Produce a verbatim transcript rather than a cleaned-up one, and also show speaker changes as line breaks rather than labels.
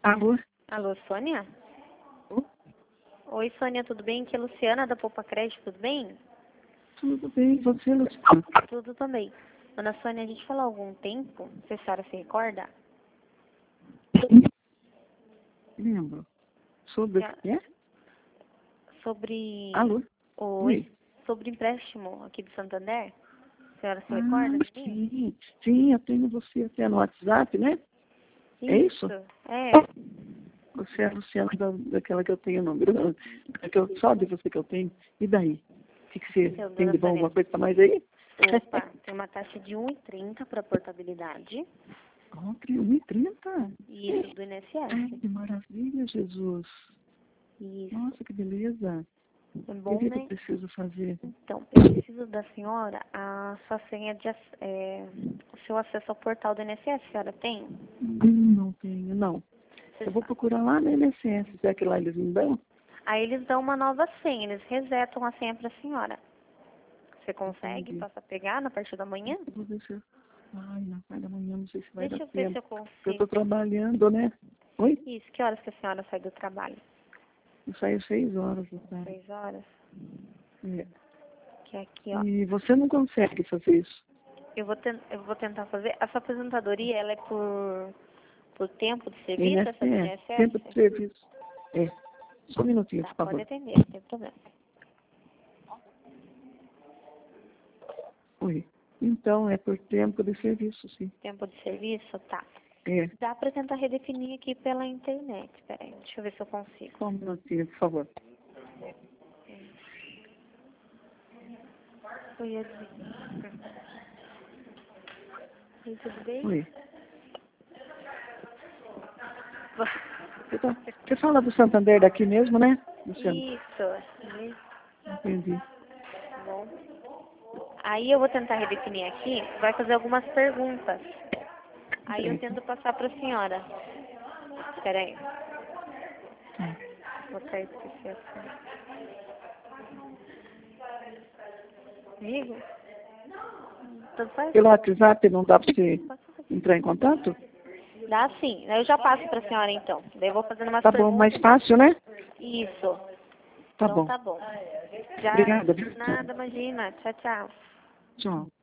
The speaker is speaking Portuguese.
Alô?
Alô, Sônia?
Oh,
Oi, Sônia, tudo bem? Aqui é a Luciana da Poupa Crédito, tudo bem?
tudo bem, você, Luciana?
Tudo também. Dona Sônia, a gente falou há algum tempo, se a senhora se recorda?
Lembro. Sobre o que é?
Sobre...
Alô?
Oi?
Oi.
Sobre empréstimo aqui do Santander? A senhora se
Ah,
recorda de mim?
sim. Sim, eu tenho você até no WhatsApp, né? É isso?
É.
Você é a Luciana da, daquela que eu tenho o número. É que eu, só de você que eu tenho. E daí? O que, que você
Então,
tem
dona
de bom?
Sônia,
Alguma coisa pra mais aí?
opa, tem uma taxa de um e trinta para portabilidade.
Compre um e trinta.
Isso, do I N S
Ai,
S.
que maravilha, Jesus.
Isso.
Nossa, que beleza.
É
E o
bom,
que, que eu
né?
preciso fazer?
Então, eu preciso da senhora a sua senha de ac- é, o seu acesso ao portal do I N S S, a senhora tem?
Hum, não tenho, não.
Você
Eu vou
sabe.
procurar lá no I N S S, será que lá eles me dão?
Aí eles dão uma nova senha, eles resetam a senha para a senhora. Você consegue
Entendi.
passar a pegar na parte da manhã?
Eu vou ver se eu... Ai, na parte da manhã não sei se vai dar
Deixa eu ver se
tempo.
eu
Porque eu tô
consigo.
trabalhando, né? Oi?
Isso, que horas que a senhora sai do trabalho?
Eu saio seis horas da tarde.
Seis horas?
É.
Que é aqui, ó.
E você não consegue fazer isso?
Eu vou, ten- eu vou tentar fazer. Essa aposentadoria, ela é por, por tempo de serviço, essa do
I N S S, tempo de
I N S S?
serviço. É. Só um minutinho,
Tá,
por
pode
favor.
atender, não tem problema.
Oi. Então, é por tempo de serviço, sim.
Tempo de serviço, tá.
É.
Dá pra tentar redefinir aqui pela internet. Peraí, deixa eu ver se eu consigo.
Só um minutinho, por favor.
Oi, Edson. Oi, tudo bem?
Oi. Você, tá... você fala do Santander daqui mesmo, né, Luciano?
Isso.
Entendi.
Tá bom. Aí eu vou tentar redefinir aqui, vai fazer algumas perguntas. Aí eu tento passar pra senhora. Peraí.
Tá.
Vou até esquecer assim. Amigo? Tudo faz?
Pelo WhatsApp não dá para você entrar em contato?
Dá sim. Aí eu já passo pra senhora então. Daí eu vou fazendo umas
Tá bom,
perguntas.
mais fácil, né?
Isso.
Tá
Então
bom.
tá bom. Já.
Obrigada, viu?
Nada, imagina. Tchau, tchau.
Tchau.